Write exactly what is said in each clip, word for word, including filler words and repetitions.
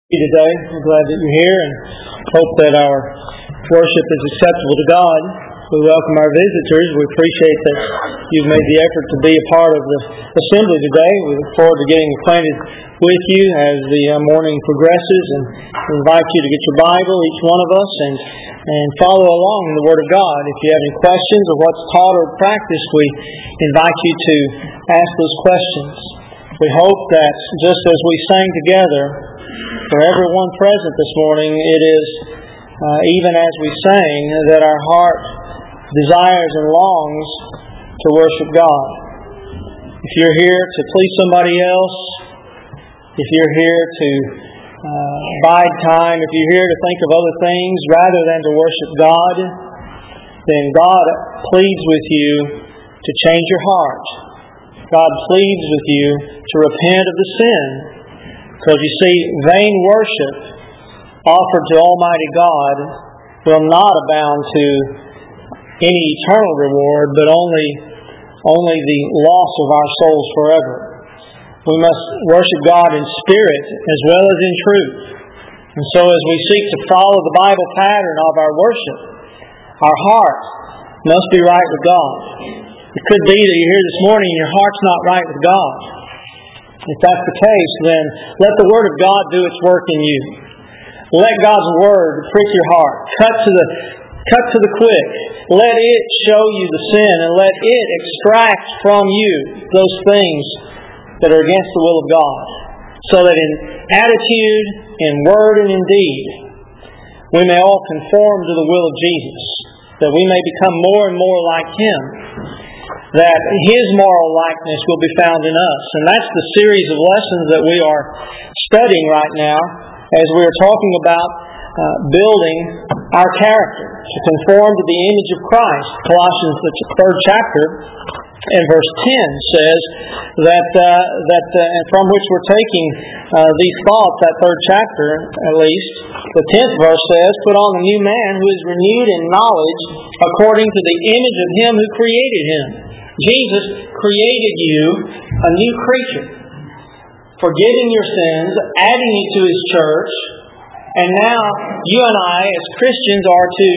Today. I'm glad that you're here and hope that our worship is acceptable to God. We welcome our visitors. We appreciate that you've made the effort to be a part of the assembly today. We look forward to getting acquainted with you as the morning progresses, and we invite you to get your Bible, each one of us, and and follow along in the Word of God. If you have any questions of what's taught or practiced, we invite you to ask those questions. We hope that just as we sang together, for everyone present this morning, it is, uh, even as we sang, that our heart desires and longs to worship God. If you're here to please somebody else, if you're here to uh, bide time, if you're here to think of other things rather than to worship God, then God pleads with you to change your heart. God pleads with you to repent of the sin. Because you see, vain worship offered to Almighty God will not abound to any eternal reward, but only, only the loss of our souls forever. We must worship God in spirit as well as in truth. And so as we seek to follow the Bible pattern of our worship, our heart must be right with God. It could be that you're here this morning and your heart's not right with God. If that's the case, then let the Word of God do its work in you. Let God's Word prick your heart. Cut to the cut to the quick. Let it show you the sin, and let it extract from you those things that are against the will of God. So that in attitude, in word, and in deed, we may all conform to the will of Jesus. That we may become more and more like Him. That His moral likeness will be found in us. And that's the series of lessons that we are studying right now as we are talking about uh, building our character to conform to the image of Christ. Colossians, the third chapter, and verse ten says that, uh, that uh, and from which we're taking uh, these thoughts, that third chapter at least. The tenth verse says, "Put on the new man who is renewed in knowledge according to the image of Him who created him." Jesus created you a new creature, forgiving your sins, adding you to His church, and now you and I, as Christians, are to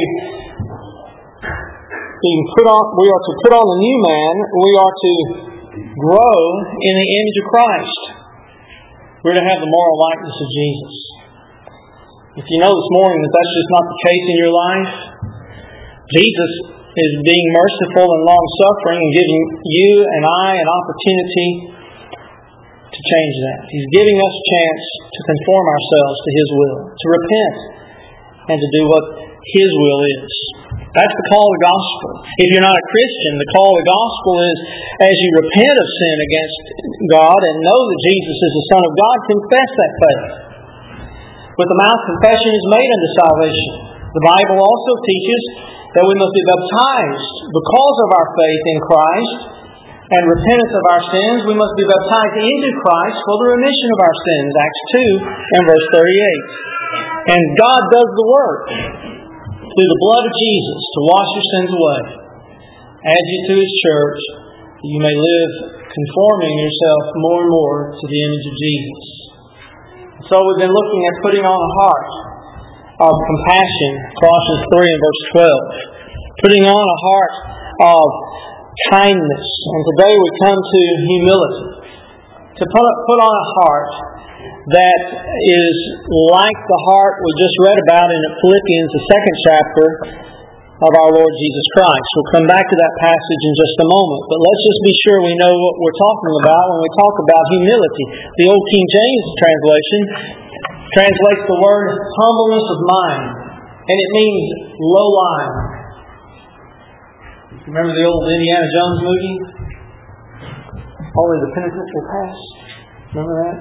put on. We are to put on the new man. We are to grow in the image of Christ. We're to have the moral likeness of Jesus. If you know this morning that that's just not the case in your life, Jesus is being merciful and long-suffering and giving you and I an opportunity to change that. He's giving us a chance to conform ourselves to His will, to repent, and to do what His will is. That's the call of the gospel. If you're not a Christian, the call of the gospel is, as you repent of sin against God and know that Jesus is the Son of God, confess that faith. With the mouth, confession is made unto salvation. The Bible also teaches that we must be baptized because of our faith in Christ and repentance of our sins. We must be baptized into Christ for the remission of our sins. Acts two and verse thirty-eight. And God does the work through the blood of Jesus to wash your sins away. Add you to His church, that you may live conforming yourself more and more to the image of Jesus. So we've been looking at putting on a heart of compassion, Colossians three and verse twelve. Putting on a heart of kindness. And today we come to humility. To put, put on a heart that is like the heart we just read about in Philippians, the second chapter of our Lord Jesus Christ. We'll come back to that passage in just a moment. But let's just be sure we know what we're talking about when we talk about humility. The Old King James translation translates the word humbleness of mind, and it means low lying. Remember the old Indiana Jones movie? Only the penitent will pass. Remember that?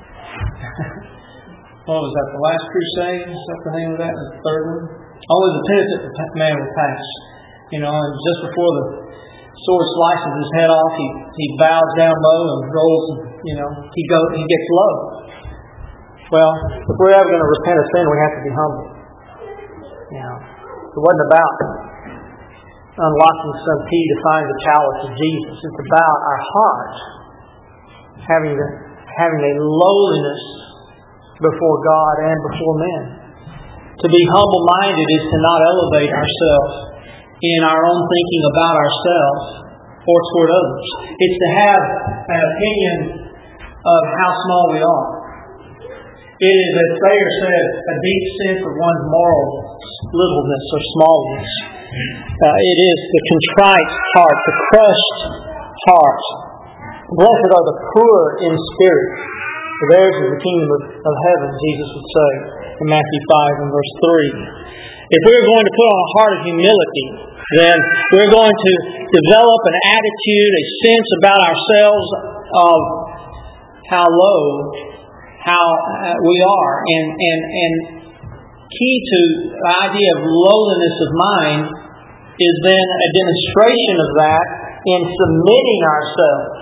What was that? The Last Crusade? Is that the name of that? The third one? Only the penitent man will pass. You know, and just before the sword slices his head off, he, he bows down low and rolls. You know, he goes. He gets low. Well, if we're ever going to repent of sin, we have to be humble. You know, it wasn't about unlocking some key to find the chalice of Jesus. It's about our heart having the, having a lowliness before God and before men. To be humble-minded is to not elevate ourselves in our own thinking about ourselves or toward others. It's to have an opinion of how small we are. It is, as Thayer said, a deep sense of one's moral littleness or smallness. Uh, it is the contrite heart, the crushed heart. Blessed are the poor in spirit, for theirs is the kingdom of, of heaven, Jesus would say in Matthew five and verse three. If we're going to put on a heart of humility, then we're going to develop an attitude, a sense about ourselves of how low how uh, we are. And, and, and key to the idea of lowliness of mind is then a demonstration of that in submitting ourselves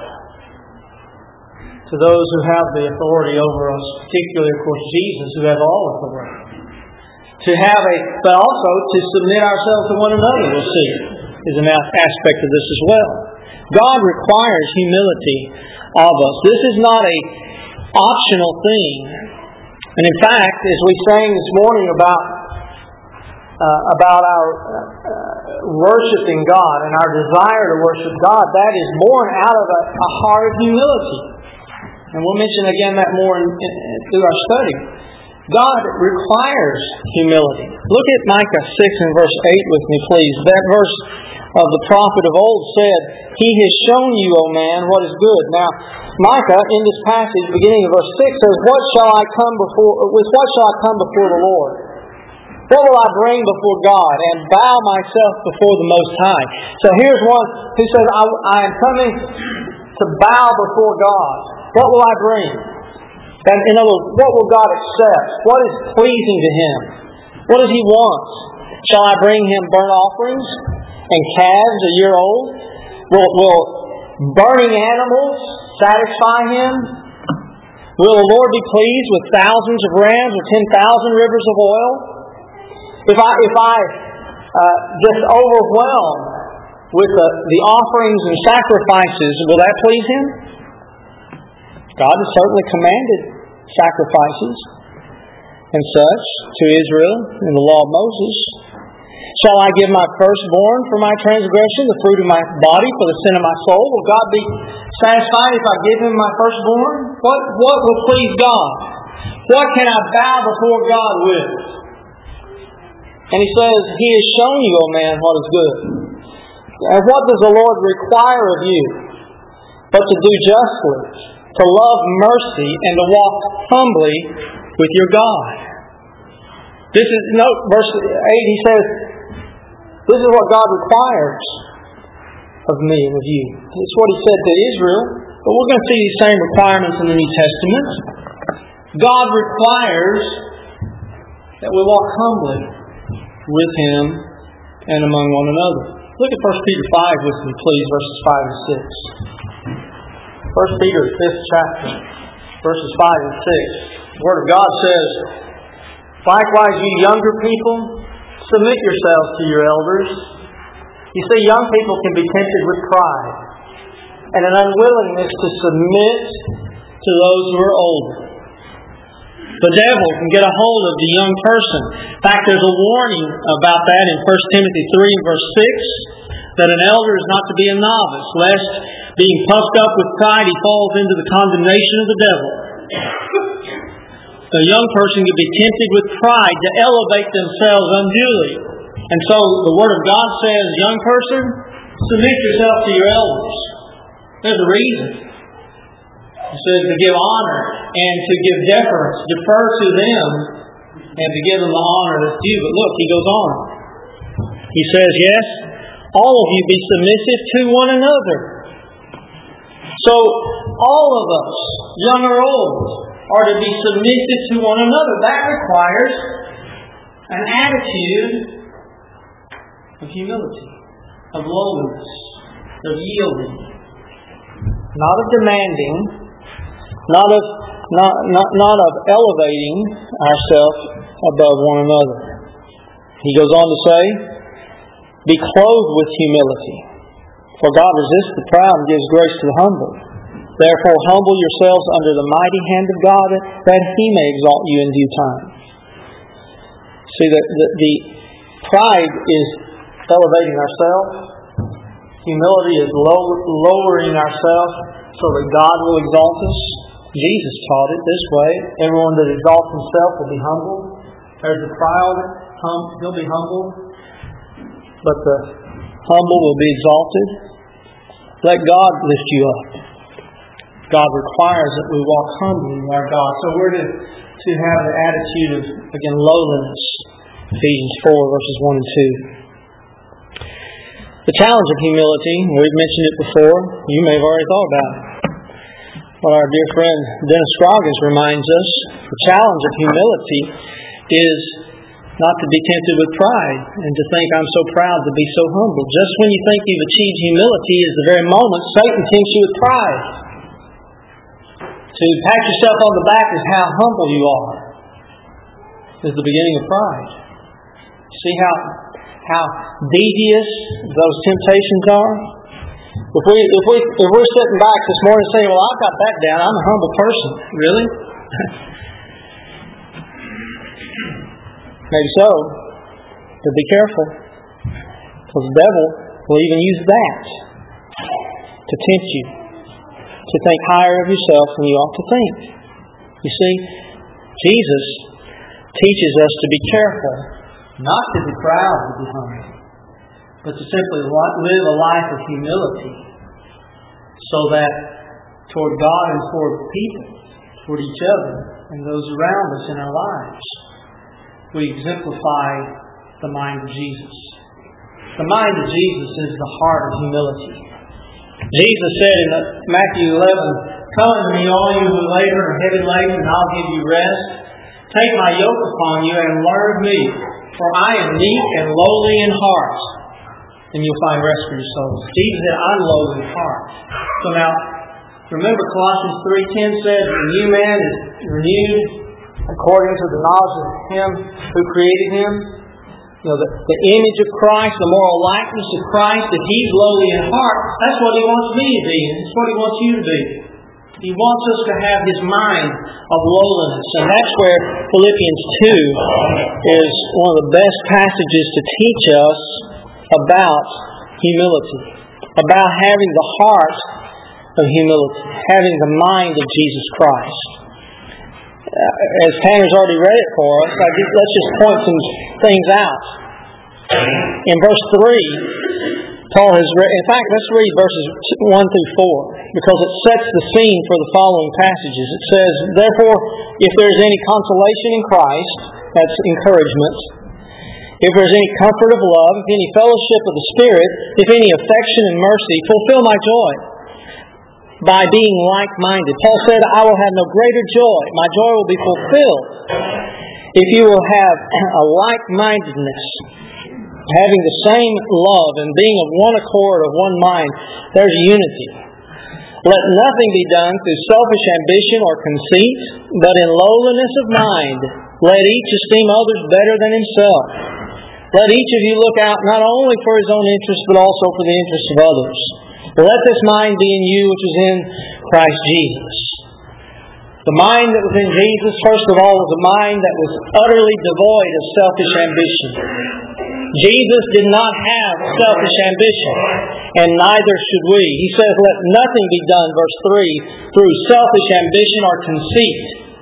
to those who have the authority over us, particularly, of course, Jesus, who has all authority. To have a, but also to submit ourselves to one another, we'll see, is an aspect of this as well. God requires humility of us. This is not a optional thing. And in fact, as we sang this morning about uh, about our uh, worshiping God and our desire to worship God, that is born out of a, a heart of humility. And we'll mention again that more in, in, through our study. God requires humility. Look at Micah six and verse eight with me, please. That verse of the prophet of old said, He has shown you, O man, what is good. Now, Micah, in this passage, beginning of verse six, says, What shall I come before, with what shall I come before the Lord? What will I bring before God and bow myself before the Most High? So here's one who says, I, I am coming to bow before God. What will I bring? And in other words, what will God accept? What is pleasing to Him? What does He want? Shall I bring Him burnt offerings and calves a year old? Will, will burning animals satisfy Him? Will the Lord be pleased with thousands of rams or ten thousand rivers of oil? If I if I uh, just overwhelm with the, the offerings and sacrifices, will that please Him? God has certainly commanded sacrifices and such to Israel in the law of Moses. Shall I give my firstborn for my transgression, the fruit of my body for the sin of my soul? Will God be satisfied if I give Him my firstborn? What, what will please God? What can I bow before God with? And He says, He has shown you, O man, what is good. And what does the Lord require of you? But to do justly, to love mercy, and to walk humbly with your God. This is, note, verse eight, he says, this is what God requires of me and of you. It's what He said to Israel, but we're going to see these same requirements in the New Testament. God requires that we walk humbly with Him and among one another. Look at First Peter five with me, please, verses five and six. First Peter, fifth chapter, verses five and six. The Word of God says, Likewise, you younger people, submit yourselves to your elders. You see, young people can be tempted with pride and an unwillingness to submit to those who are older. The devil can get a hold of the young person. In fact, there's a warning about that in First Timothy three, verse six, that an elder is not to be a novice, lest, being puffed up with pride, he falls into the condemnation of the devil. A young person can be tempted with pride to elevate themselves unduly. And so the Word of God says, young person, submit yourself to your elders. There's a reason. It says to give honor and to give deference, defer to them, and to give them the honor that's due. But look, he goes on. He says, yes, all of you be submissive to one another. So, all of us, young or old, are to be submissive to one another. That requires an attitude of humility, of lowliness, of yielding. Not of demanding, not of not, not, not of elevating ourselves above one another. He goes on to say, be clothed with humility. For God resists the proud and gives grace to the humble. Therefore humble yourselves under the mighty hand of God, that He may exalt you in due time. See, the, the, the pride is elevating ourselves. Humility is low, lowering ourselves so that God will exalt us. Jesus taught it this way. Everyone that exalts himself will be humbled. There's the proud, hum, he'll be humbled. But the humble will be exalted. Let God lift you up. God requires that we walk humbly with our God. So we're to, to have the attitude of, again, lowliness. Ephesians four, verses one and two. The challenge of humility, we've mentioned it before. You may have already thought about it. Well, our dear friend Dennis Scroggins reminds us, the challenge of humility is not to be tempted with pride and to think, I'm so proud to be so humble. Just when you think you've achieved humility is the very moment Satan tempts you with pride. To pat yourself on the back is how humble you are. Is the beginning of pride. See how how devious those temptations are? If we if we if we're sitting back this morning saying, well, I've got that down, I'm a humble person. Really? Maybe so. But be careful. Because the devil will even use that to tempt you. To think higher of yourself than you ought to think. You see, Jesus teaches us to be careful, not to be proud to be humble, but to simply live a life of humility, so that toward God and toward people, toward each other, and those around us in our lives, we exemplify the mind of Jesus. The mind of Jesus is the heart of humility. Jesus said in Matthew eleven, "Come unto me, all you who labor and are heavy laden, and I'll give you rest. Take my yoke upon you and learn of me, for I am meek and lowly in heart, and you'll find rest for your souls." Jesus said, I'm lowly in heart. So now, remember Colossians three ten said, the new man is renewed according to the knowledge of Him who created him. You know, the, the image of Christ, the moral likeness of Christ, if He's lowly in heart, that's what He wants me to be, and that's what He wants you to be. He wants us to have His mind of lowliness. And that's where Philippians two is one of the best passages to teach us about humility. About having the heart of humility. Having the mind of Jesus Christ. As Tanner's already read it for us, I just, let's just point some things out. In verse three, Paul has read, in fact, let's read verses one through four, because it sets the scene for the following passages. It says, "Therefore, if there is any consolation in Christ," that's encouragement, "if there is any comfort of love, if any fellowship of the Spirit, if any affection and mercy, fulfill my joy by being like-minded." Paul said, "I will have no greater joy. My joy will be fulfilled if you will have a like-mindedness, having the same love and being of one accord, of one mind." There's unity. "Let nothing be done through selfish ambition or conceit, but in lowliness of mind, let each esteem others better than himself. Let each of you look out not only for his own interest, but also for the interests of others. Let this mind be in you which is in Christ Jesus." The mind that was in Jesus, first of all, was a mind that was utterly devoid of selfish ambition. Jesus did not have selfish ambition, and neither should we. He says, "Let nothing be done," verse three, "through selfish ambition or conceit."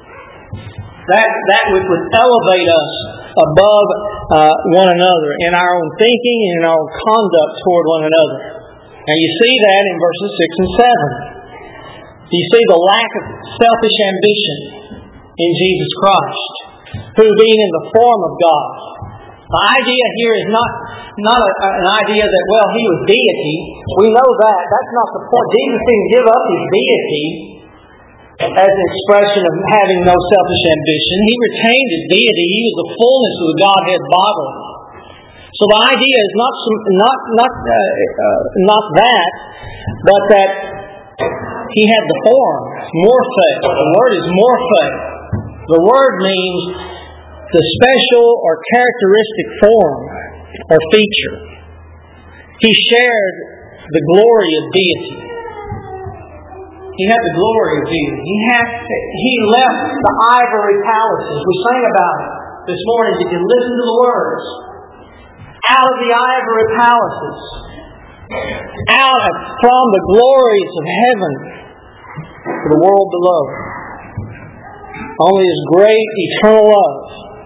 That, that which would elevate us above uh, one another in our own thinking and in our own conduct toward one another. Now you see that in verses six and seven. You see the lack of selfish ambition in Jesus Christ, who being in the form of God. The idea here is not, not a, an idea that, well, He was deity. We know that. That's not the point. Jesus didn't give up His deity as an expression of having no selfish ambition. He retained His deity. He was the fullness of the Godhead bodily. So the idea is not some, not not uh, uh, not that, but that He had the form, morphe. The word is morphe. The word means the special or characteristic form or feature. He shared the glory of deity. He had the glory of deity. He had, he left the ivory palaces. We sang about it this morning. Did you listen to the words? Out of the ivory palaces, out from the glories of heaven to the world below. Only His great eternal love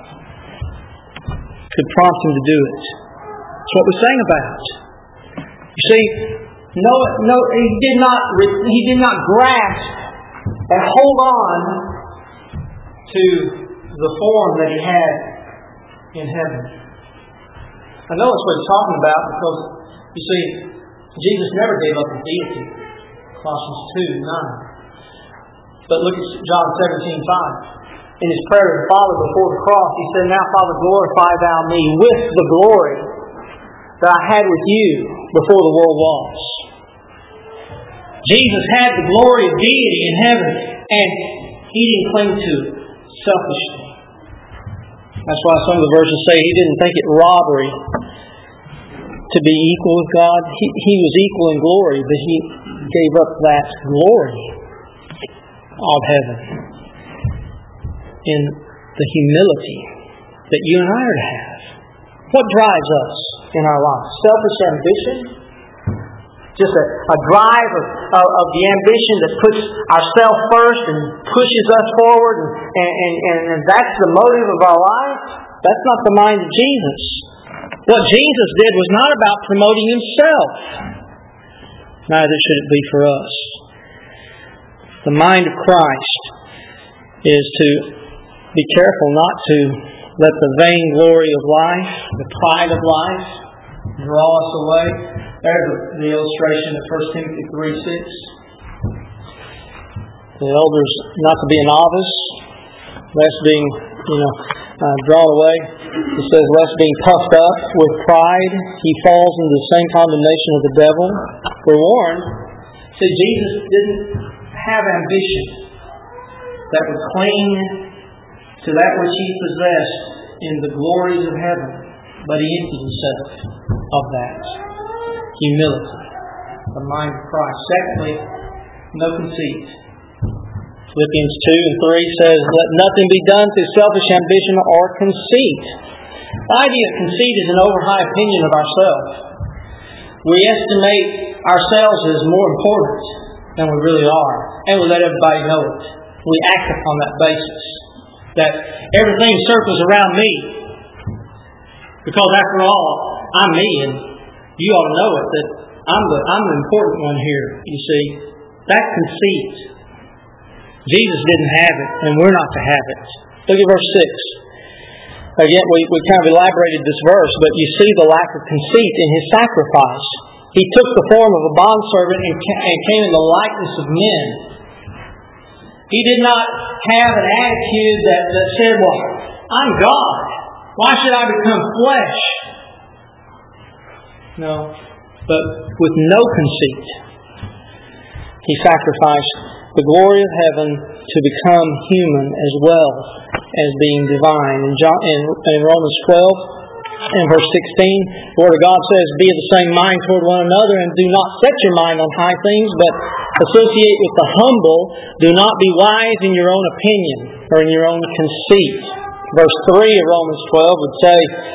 could prompt Him to do it. That's what we sang about. You see, no, no, he did not. He did not grasp and hold on to the form that He had in heaven. I know that's what He's talking about because you see, Jesus never gave up His deity. Colossians two nine. But look at John seventeen five. In His prayer to the Father before the cross, He said, "Now, Father, glorify Thou me with the glory that I had with You before the world was." Jesus had the glory of deity in heaven, and He didn't cling to it selfishly. That's why some of the verses say He didn't think it robbery to be equal with God. He, he was equal in glory, but He gave up that glory of heaven in the humility that you and I are to have. What drives us in our lives? Selfish ambition? Just a, a drive of, of, of the ambition that puts ourselves first and pushes us forward, and, and, and, and that's the motive of our life? That's not the mind of Jesus. What Jesus did was not about promoting Himself. Neither should it be for us. The mind of Christ is to be careful not to let the vainglory of life, the pride of life, draw us away. There's the illustration of First Timothy three six. The elders not to be a novice, lest being, you know, uh, drawn away. It says, lest being puffed up with pride, he falls into the same condemnation of the devil. We're warned. See, Jesus didn't have ambition that would cling to that which He possessed in the glories of heaven, but He emptied Himself of that. Humility, the mind of Christ. Secondly, no conceit. Philippians two and three says, "Let nothing be done through selfish ambition or conceit." The idea of conceit is an over-high opinion of ourselves. We estimate ourselves as more important than we really are, and we let everybody know it. We act upon that basis, that everything circles around me, because after all, I'm me, and you ought to know it, that I'm the, I'm the important one here, you see. That's conceit. Jesus didn't have it, and we're not to have it. Look at verse six. Again, we, we kind of elaborated this verse, but you see the lack of conceit in His sacrifice. He took the form of a bondservant and, and came in the likeness of men. He did not have an attitude that, that said, well, I'm God. Why should I become flesh? No, but with no conceit. He sacrificed the glory of heaven to become human as well as being divine. In, John, in, in Romans twelve and verse sixteen, the Word of God says, "Be of the same mind toward one another, and do not set your mind on high things, but associate with the humble. Do not be wise in your own opinion or in your own conceit." Verse three of Romans twelve would say,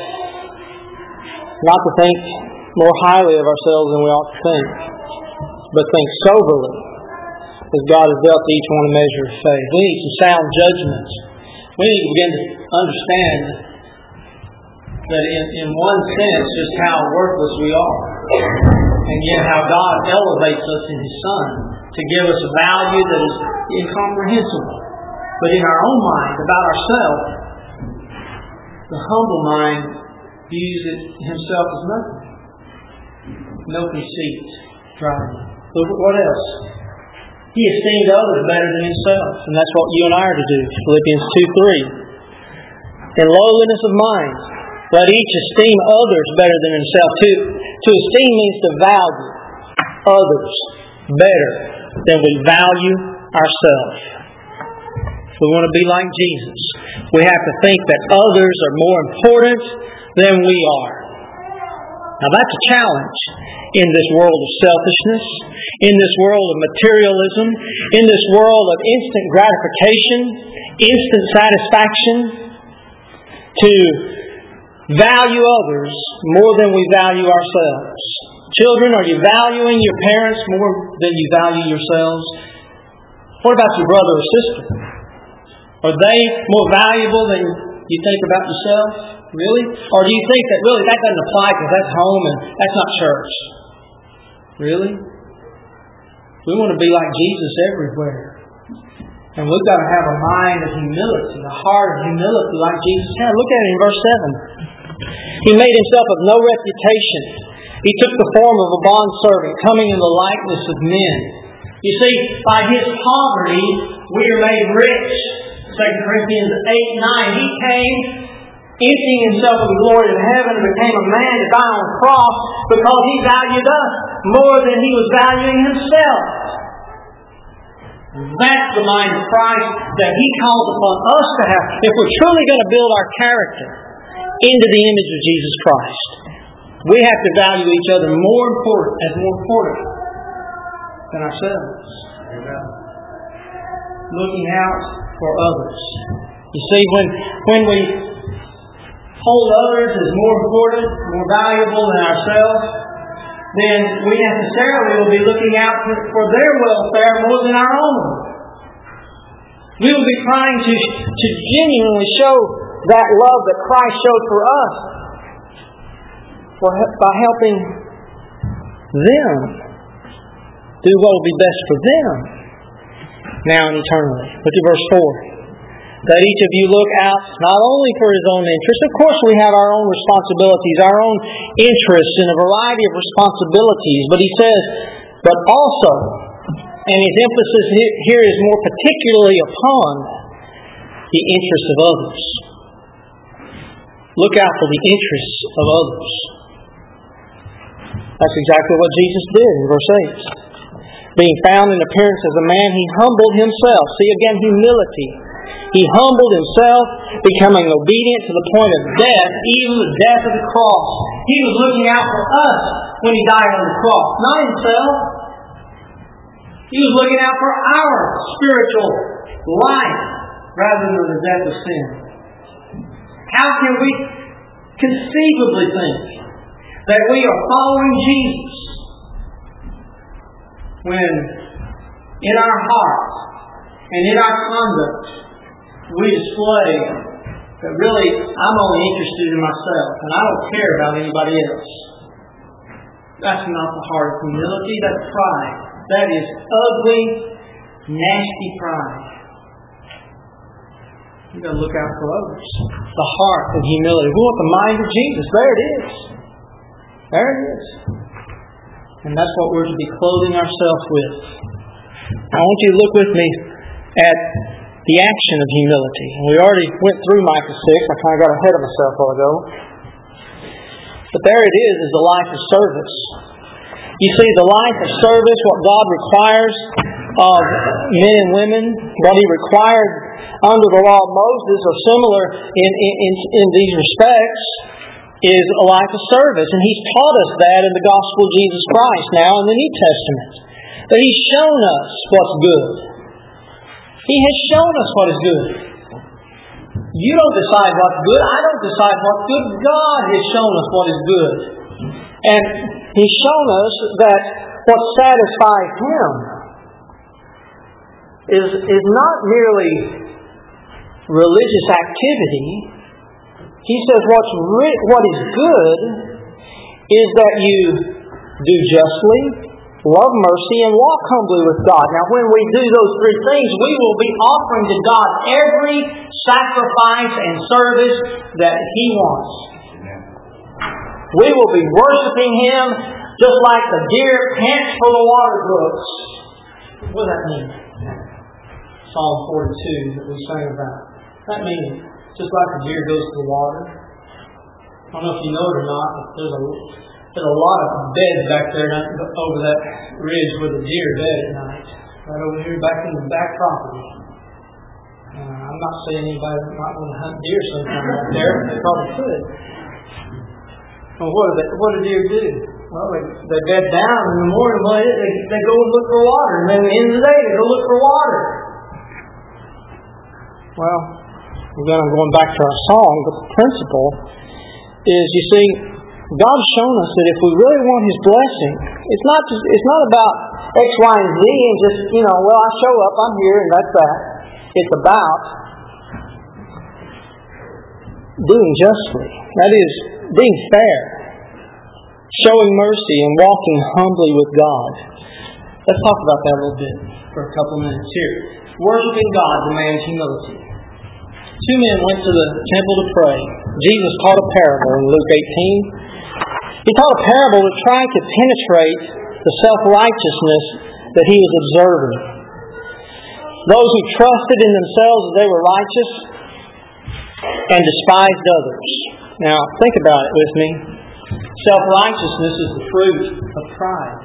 not to think more highly of ourselves than we ought to think, but think soberly, as God has dealt to each one a measure of faith. We need some sound judgment. We need to begin to understand that in, in one sense, just how worthless we are, and yet how God elevates us in His Son to give us a value that is incomprehensible. But in our own mind, about ourselves, the humble mind views it himself as nothing. No conceit driving. Look at what else? He esteemed others better than himself, and that's what you and I are to do. Philippians two three. In lowliness of mind, let each esteem others better than himself. To, to esteem means to value others better than we value ourselves. If we want to be like Jesus, we have to think that others are more important than we are. Now that's a challenge in this world of selfishness, in this world of materialism, in this world of instant gratification, instant satisfaction, to value others more than we value ourselves. Children, are you valuing your parents more than you value yourselves? What about your brother or sister? Are they more valuable than you think about yourself? Really? Or do you think that really that doesn't apply because that's home and that's not church? Really? We want to be like Jesus everywhere. And we've got to have a mind of humility, a heart of humility like Jesus had. Look at it in verse seven. He made himself of no reputation. He took the form of a bondservant, coming in the likeness of men. You see, by his poverty, we are made rich. Second Corinthians eight nine. He came, emptying himself of the glory of heaven, and became a man to die on the cross because he valued us more than he was valuing himself. That's the mind of Christ that he calls upon us to have if we're truly going to build our character into the image of Jesus Christ. We have to value each other more important as more important than ourselves. Looking out for others. You see, when when we hold others as more important, more valuable than ourselves, then we necessarily will be looking out for, for their welfare more than our own. We will be trying to, to genuinely show that love that Christ showed for us for, by helping them do what will be best for them now and eternally. Look at verse four. That each of you look out not only for his own interest. Of course we have our own responsibilities, our own interests in a variety of responsibilities. But he says, but also, and his emphasis here is more particularly upon the interests of others. Look out for the interests of others. That's exactly what Jesus did in verse eight. Being found in appearance as a man, he humbled himself. See again, humility. He humbled himself, becoming obedient to the point of death, even the death of the cross. He was looking out for us when he died on the cross, not himself. He was looking out for our spiritual life rather than the death of sin. How can we conceivably think that we are following Jesus when in our hearts and in our conduct we display that really I'm only interested in myself and I don't care about anybody else? That's not the heart of humility, that's pride. That is ugly, nasty pride. You've got to look out for others. The heart of humility. We want the mind of Jesus. There it is. There it is. And that's what we're to be clothing ourselves with. I want you to look with me at the action of humility. And we already went through Micah six. I kind of got ahead of myself a while ago. But there it is, is the life of service. You see, the life of service, what God requires of men and women, what He required under the law of Moses, are similar in, in, in these respects, is a life of service. And He's taught us that in the gospel of Jesus Christ now in the New Testament. That He's shown us what's good. He has shown us what is good. You don't decide what's good. I don't decide what's good. God has shown us what is good. And He's shown us that what satisfies Him is, is not merely religious activity. He says what's re- what is good is that you do justly, love mercy, and walk humbly with God. Now, when we do those three things, we will be offering to God every sacrifice and service that He wants. We will be worshiping Him just like the deer pants for the water brooks. What does that mean? Psalm forty-two that we sang about. That means just like the deer goes to the water. I don't know if you know it or not, but there's a There's a lot of beds back there over that ridge where the deer bed at night. Right over here back in the back property. Uh, I'm not saying anybody might want to hunt deer sometime out there. They probably could. Well, what do they, what do deer do? Well, they, they bed down in the morning, well, they, they go and look for water. And then at the end of the day, they go look for water. Well, again, I'm going back to our song, but the principle is, you see, God's shown us that if we really want His blessing, it's not just, it's not about X, Y, and Z and just, you know, well, I show up, I'm here, and that's that. It's about doing justly. That is, being fair, showing mercy, and walking humbly with God. Let's talk about that a little bit for a couple minutes here. Worshiping God demands humility. Two men went to the temple to pray. Jesus taught a parable in Luke eighteen. He taught a parable that tried to penetrate the self-righteousness that he was observing. Those who trusted in themselves that they were righteous and despised others. Now, think about it with me. Self-righteousness is the fruit of pride.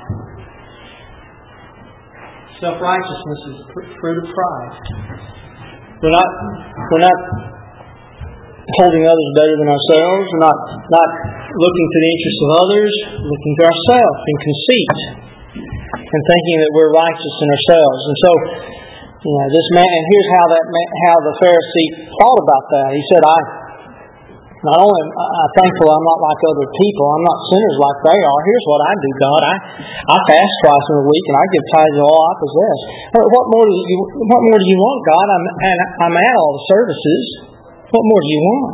Self-righteousness is the fruit of pride. We're not, we're not holding others better than ourselves. We're not, not looking to the interests of others, looking to ourselves in conceit and thinking that we're righteous in ourselves. And so, you know, this man, and here's how that how the Pharisee thought about that. He said, "I not only am I thankful I'm not like other people. I'm not sinners like they are. Here's what I do, God. I I fast twice in a week and I give tithes of all I possess. What more do you What more do you want, God? I'm and I'm at all the services. What more do you want?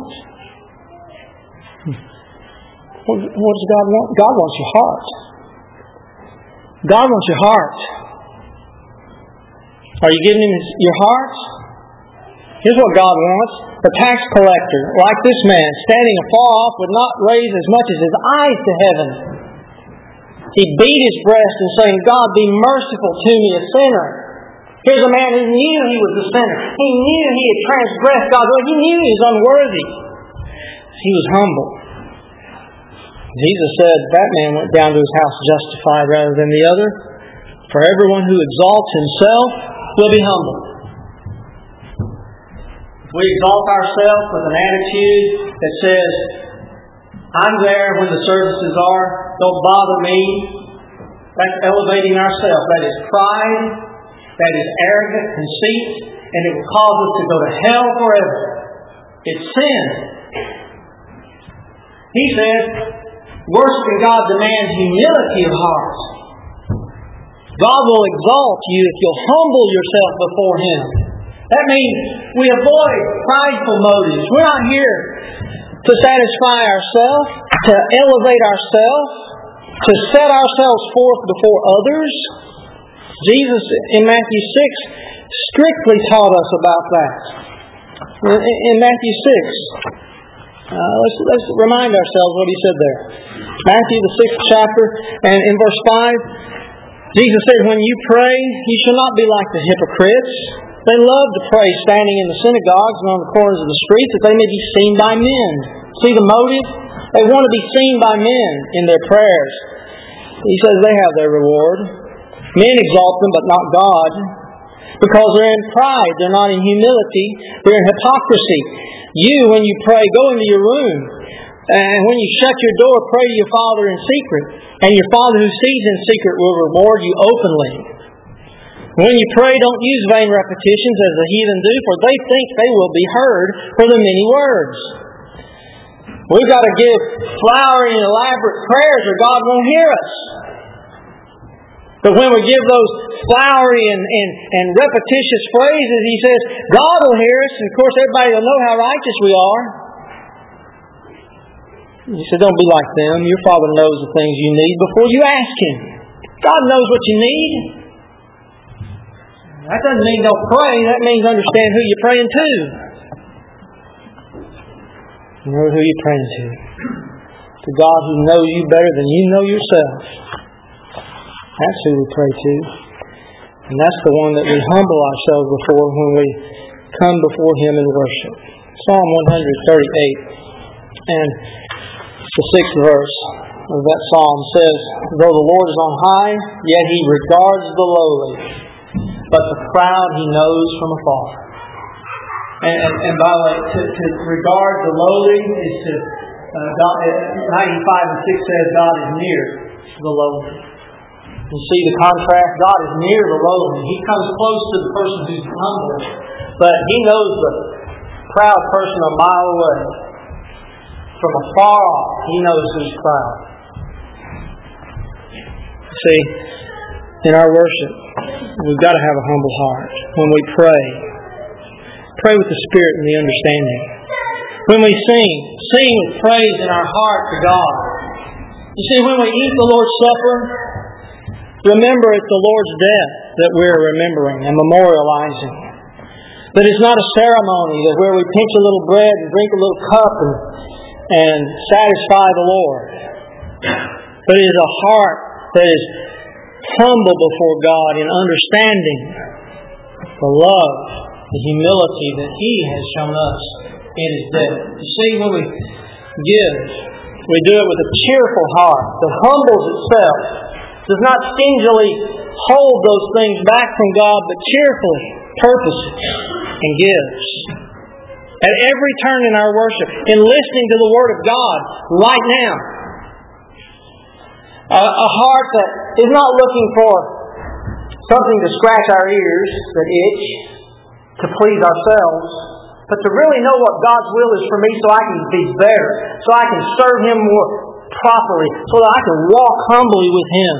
What, what does God want? God wants your heart. God wants your heart. Are you giving Him your heart? Here's what God wants. The tax collector, like this man, standing afar off, would not raise as much as his eyes to heaven. He beat his breast and saying, God, be merciful to me, a sinner. Here's a man who knew he was a sinner. He knew he had transgressed God's word. He knew he was unworthy. He was humble. Jesus said that man went down to his house justified rather than the other. For everyone who exalts himself will be humbled. If we exalt ourselves with an attitude that says, I'm there when the services are, don't bother me, that's elevating ourselves. That is pride, that is arrogant conceit, and it will cause us to go to hell forever. It's sin. He said, worshiping God demands humility of heart. God will exalt you if you'll humble yourself before Him. That means we avoid prideful motives. We're not here to satisfy ourselves, to elevate ourselves, to set ourselves forth before others. Jesus in Matthew six strictly taught us about that. In Matthew six, uh, let's, let's remind ourselves what He said there. Matthew, the sixth chapter, and in verse five, Jesus said, when you pray, you shall not be like the hypocrites. They love to pray standing in the synagogues and on the corners of the streets that they may be seen by men. See the motive? They want to be seen by men in their prayers. He says they have their reward. Men exalt them, but not God. Because they're in pride. They're not in humility. They're in hypocrisy. You, when you pray, go into your room. And when you shut your door, pray to your Father in secret. And your Father who sees in secret will reward you openly. When you pray, don't use vain repetitions as the heathen do, for they think they will be heard for the many words. We've got to give flowery and elaborate prayers or God won't hear us. But when we give those flowery and, and, and repetitious phrases, He says, God will hear us, and of course everybody will know how righteous we are. He said, don't be like them. Your Father knows the things you need before you ask Him. God knows what you need. That doesn't mean don't pray. That means understand who you're praying to. You know who you're praying to. To God who knows you better than you know yourself. That's who we pray to. And that's the one that we humble ourselves before when we come before Him in worship. Psalm one thirty-eight and the sixth verse of that psalm says, though the Lord is on high, yet He regards the lowly, but the proud He knows from afar. And, and, and by the way, to, to regard the lowly is to Uh, God, ninety-five and six says God is near the lowly. You see the contrast? God is near the lowly. He comes close to the person who's humble, but He knows the proud person a mile away. From afar off, He knows who's proud. See, in our worship, we've got to have a humble heart. When we pray, pray with the Spirit and the understanding. When we sing, sing with praise in our heart to God. You see, when we eat the Lord's Supper, remember it's the Lord's death that we're remembering and memorializing. That it's not a ceremony that where we pinch a little bread and drink a little cup and, and satisfy the Lord. But it is a heart that is humble before God in understanding the love, the humility that He has shown us in His death. You see, when we give, we do it with a cheerful heart that humbles itself, does not stingily hold those things back from God, but cheerfully purposes and gives. At every turn in our worship, in listening to the Word of God right now, a, a heart that is not looking for something to scratch our ears that itch to please ourselves, but to really know what God's will is for me so I can be better, so I can serve Him more properly, so that I can walk humbly with Him.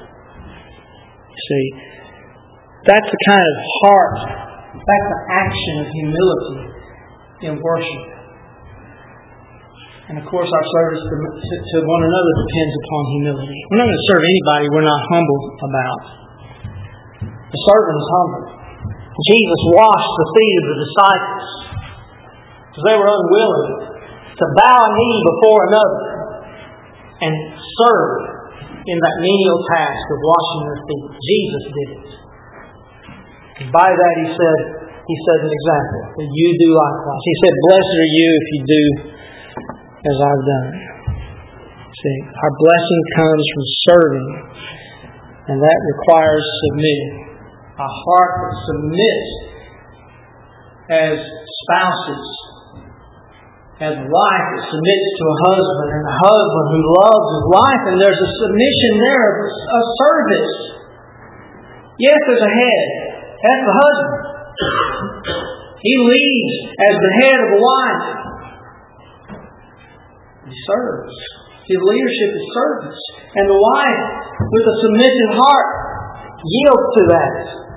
See, that's the kind of heart, that's the action of humility in worship. And of course our service to, to, to one another depends upon humility. We're not going to serve anybody we're not humble about. The servant is humble. Jesus washed the feet of the disciples because they were unwilling to bow a knee before another and serve in that menial task of washing their feet. Jesus did it. And by that He said, He set an example that you do likewise. He said, blessed are you if you do as I've done. See, our blessing comes from serving, and that requires submitting. A heart that submits as spouses, as a wife that submits to a husband, and a husband who loves his wife, and there's a submission there of a service. Yes, there's a head. That's the husband. He leads as the head of the wife. He serves. His leadership is service. And the wife, with a submissive heart, yields to that.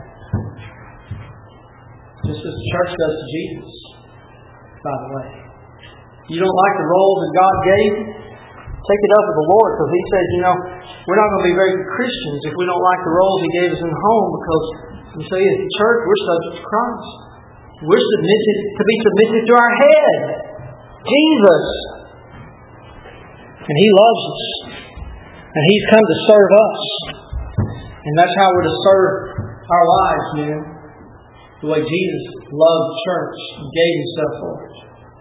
Just as the church does to Jesus, by the way. You don't like the roles that God gave? Take it up with the Lord, because He says, you know, we're not going to be very good Christians if we don't like the roles He gave us in the home, because we say as the church, we're subject to Christ. We're submitted to be submitted to our head, Jesus. And He loves us. And He's come to serve us. And that's how we're to serve our lives, you know. The way Jesus loved the church and gave Himself for it.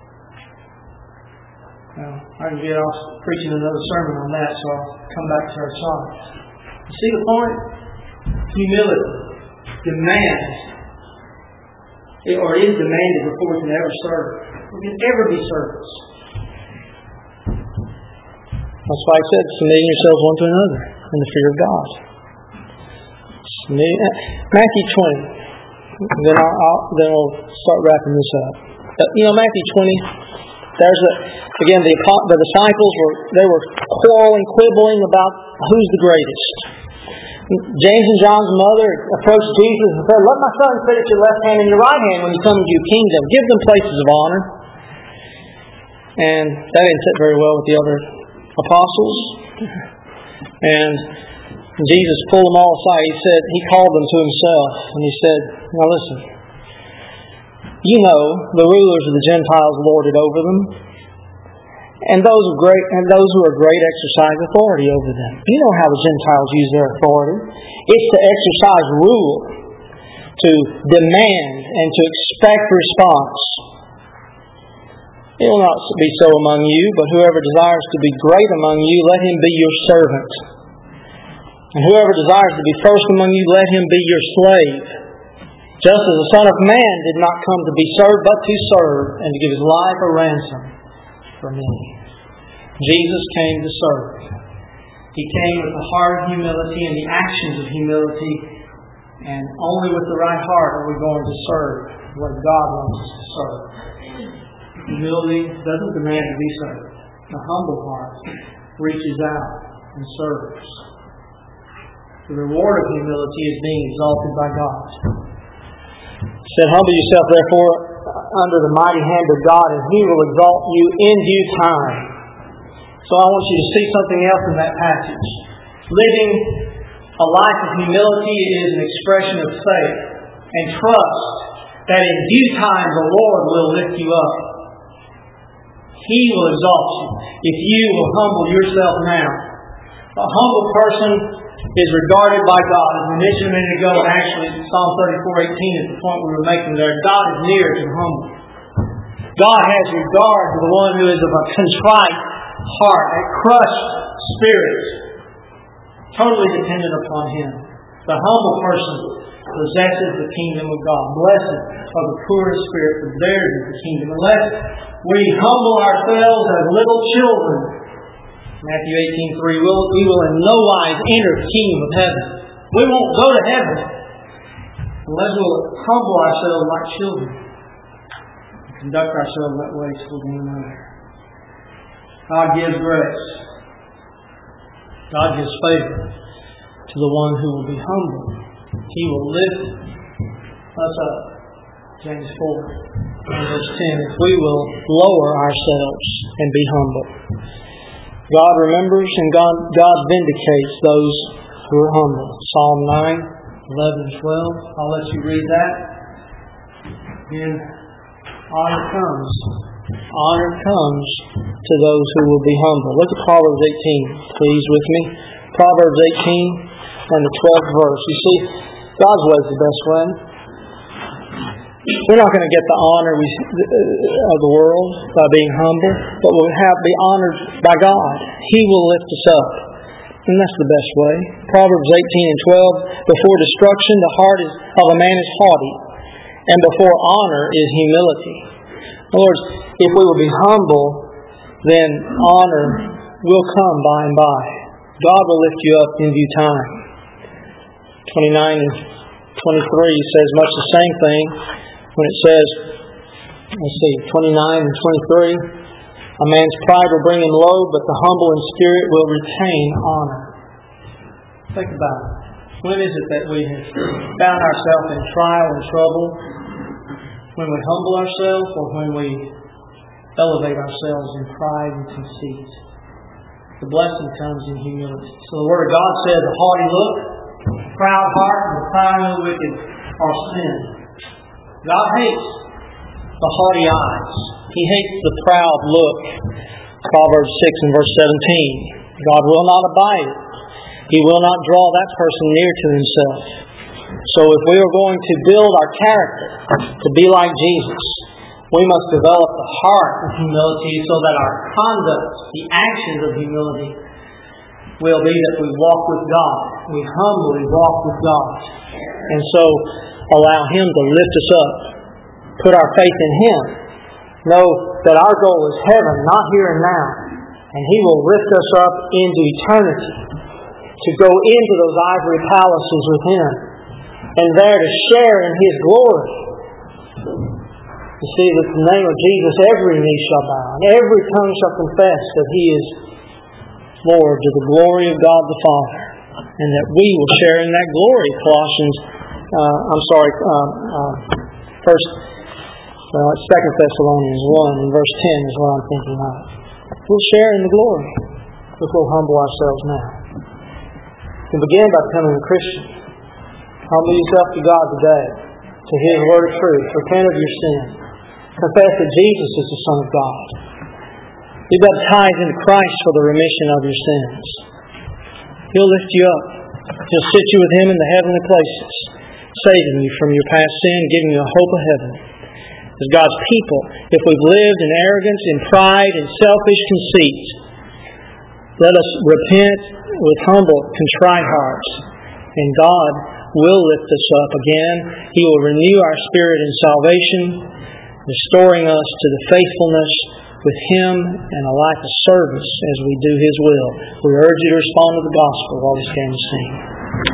Now, I can get off preaching another sermon on that, so I'll come back to our song. You see the point? Humility demands, or is demanded before we can ever serve. We can ever be servants. That's why I said, submitting yourselves one to another in the fear of God. Matthew twenty. Then I'll, I'll then we'll start wrapping this up. Uh, you know, Matthew twenty. There's a again the the disciples were they were quarreling, quibbling about who's the greatest. James and John's mother approached Jesus and said, "Let my son sit at your left hand and your right hand when you come into your kingdom. Give them places of honor." And that didn't sit very well with the other apostles. And Jesus pulled them all aside. He said, He called them to Himself, and He said, "Now listen. You know the rulers of the Gentiles lord it over them, and those of great and those who are great exercise authority over them. You know how the Gentiles use their authority. It's to exercise rule, to demand, and to expect response. It will not be so among you, but whoever desires to be great among you, let him be your servant. And whoever desires to be first among you, let him be your slave. Just as the Son of Man did not come to be served, but to serve, and to give His life a ransom for many." Jesus came to serve. He came with a heart of humility and the actions of humility, and only with the right heart are we going to serve what God wants us to serve. Humility doesn't demand to be served. The humble heart reaches out and serves. The reward of humility is being exalted by God. He said, "Humble yourself, therefore, under the mighty hand of God, and He will exalt you in due time." So I want you to see something else in that passage. Living a life of humility is an expression of faith and trust that in due time the Lord will lift you up. He will exalt you if you will humble yourself now. A humble person is regarded by God. As we mentioned a minute ago, and actually Psalm thirty-four eighteen is the point we were making there. God is near to the humble. God has regard to the one who is of a contrite heart, a crushed spirit, totally dependent upon Him. The humble person possesses the kingdom of God. Blessed are the poor in spirit, for theirs is the kingdom. Unless we humble ourselves as little children, Matthew eighteen three, we'll, we will in no wise enter the kingdom of heaven. We won't go to heaven unless we'll humble ourselves like children and conduct ourselves that way toward one another. God gives grace. God gives favor to the one who will be humble. He will lift us up. James four and verse ten. If we will lower ourselves and be humble. God remembers and God, God vindicates those who are humble. Psalm nine, eleven, and twelve. I'll let you read that. Again, honor comes. Honor comes to those who will be humble. Look at Proverbs eighteen, please, with me. Proverbs eighteen and the twelfth verse. You see, God's way is the best way. We're not going to get the honor we, of the world by being humble, but we'll have be honored by God. He will lift us up. And that's the best way. Proverbs eighteen and twelve. Before destruction, the heart is, of a man is haughty, and before honor is humility. In other words, if we will be humble, then honor will come by and by. God will lift you up in due time. twenty-nine and twenty-three says much the same thing when it says, let's see, twenty-nine and twenty-three, a man's pride will bring him low, but the humble in spirit will retain honor. Think about it. When is it that we have found ourselves in trial and trouble? When we humble ourselves or when we elevate ourselves in pride and conceit? The blessing comes in humility. So the Word of God says, a haughty look, proud heart, and the pride of the wicked are sin. God hates the haughty eyes. He hates the proud look. Proverbs six and verse seventeen. God will not abide it. He will not draw that person near to Himself. So if we are going to build our character to be like Jesus, we must develop the heart of humility so that our conduct, the actions of humility, will be that we walk with God. We humbly walk with God. And so allow Him to lift us up. Put our faith in Him. Know that our goal is heaven, not here and now. And He will lift us up into eternity to go into those ivory palaces with Him and there to share in His glory. You see, that the name of Jesus, every knee shall bow, and every tongue shall confess that He is Lord, to the glory of God the Father, and that we will share in that glory. Colossians, uh, I'm sorry, um, uh, first, well, it's Second Thessalonians one and verse ten is what I'm thinking of. We'll share in the glory if we'll humble ourselves now. You begin by becoming a Christian. Humble yourself to God today, to His word of truth. Repent of your sin. Confess that Jesus is the Son of God. Be baptized into Christ for the remission of your sins. He'll lift you up. He'll sit you with Him in the heavenly places, saving you from your past sin, giving you a hope of heaven. As God's people, if we've lived in arrogance, in pride, in selfish conceit, let us repent with humble, contrite hearts, and God will lift us up again. He will renew our spirit in salvation, restoring us to the faithfulness with Him and a life of service as we do His will. We urge you to respond to the gospel while we stand and sing.